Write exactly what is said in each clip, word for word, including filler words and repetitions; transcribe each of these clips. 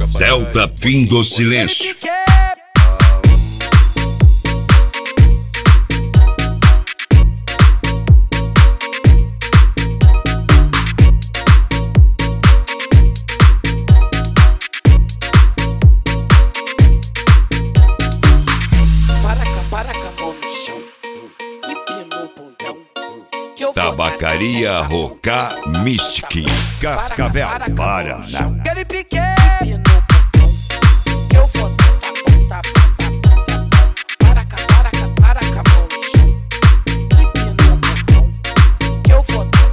Celta Fim do Silêncio. Tabacaria Rocá Mystic, Cascavel, Paraná. Aquele pique que eu vou dar para cá, para cá, para cá, mão no chão. E no botão que eu vou dar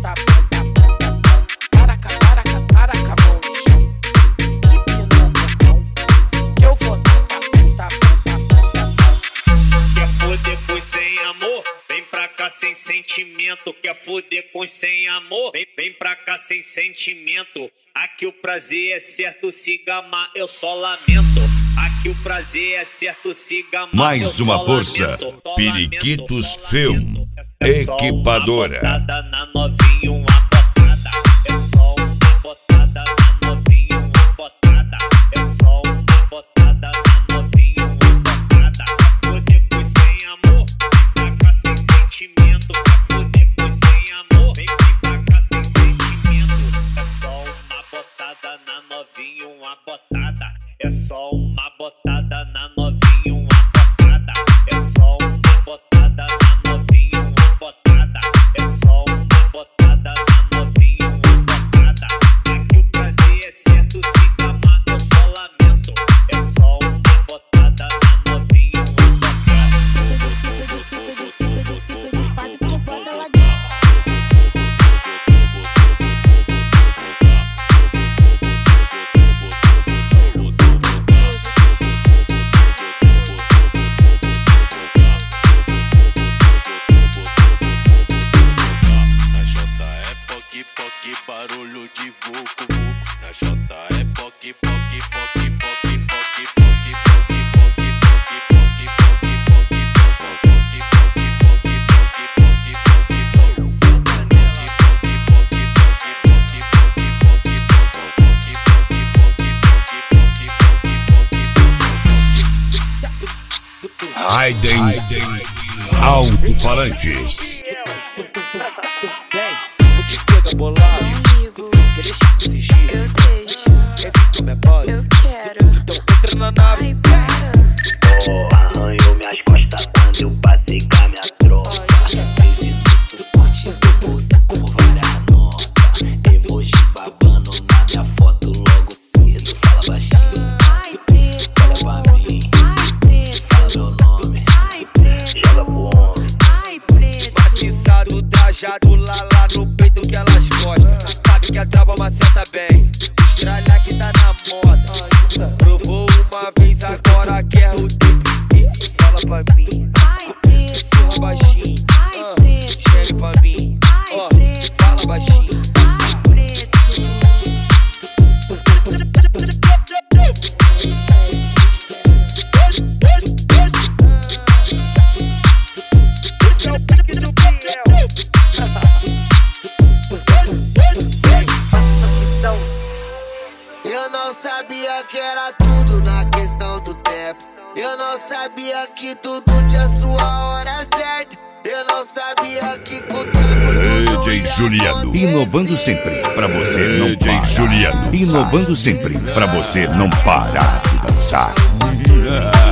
para cá, para cá, para cá, mão no chão. E no botão que eu vou dar. Quer foder pois sem amor? Vem pra cá sem sentimento. Quer foder com sem amor? Vem, vem pra cá sem sentimento. Aqui o prazer é certo, se gamar eu só lamento. Aqui o prazer é certo, se gamar Mais eu uma só força, lamento. Só Periquitos lamento, só Film, lamento. É só equipadora. uma botada na novinha, uma botada. É só uma botada na novinha, uma botada. É só uma botada na novinha, uma botada. Quer foder pois sem amor? Vem pra cá sem sentimento. Quer foder pois sem amor? Vem pra cá sem sentimento. É só uma botada na novinha, uma botada. É só uma botada na novinha, uma botada. É só uma botada na novinha, uma botada. É só uma botada na novinha, uma botada. Aqui o prazer é certo, se gamar eu só lamento. É só uma botada na novinha, uma barulho de vucu vucu. Na Jota é poque, poque, poque, poque, poque, poque, poque, poque, poque, poque, poque, poque, Raiden Alto-Falantes. Vou te pegar bolado, quer deixar que esse giro? Eu deixo. Quer vir com minha base? Eu quero. Então entra na nave. Ai, oh, arranhou minhas costas quando eu passei com a minha tropa. Esse no suporte do bolsa com várias notas. Emoji babando na minha foto logo cedo. Fala baixinho, ai, preto, olha pra mim, ai, preto, fala meu nome, ai, preto, joga pro homem. ai, preto. Maciçado, trajado, lá lá no peito que elas gostam. Sabe que a trava maceta bem, o estralha que tá na moda. Provou uma vez, agora quer o tempo. Fala pra mim, Ai, preto, sorra baixinho, ai, ah, preto, chega pra mim, ó, fala baixinho. ai, preto. Eu não sabia que era tudo na questão do tempo. Eu não sabia que tudo tinha sua hora certa. Eu não sabia que com o tempo tudo D J ia Juliano, acontecer. inovando sempre pra você não parar. D J Juliano, inovando sempre pra você não parar de dançar.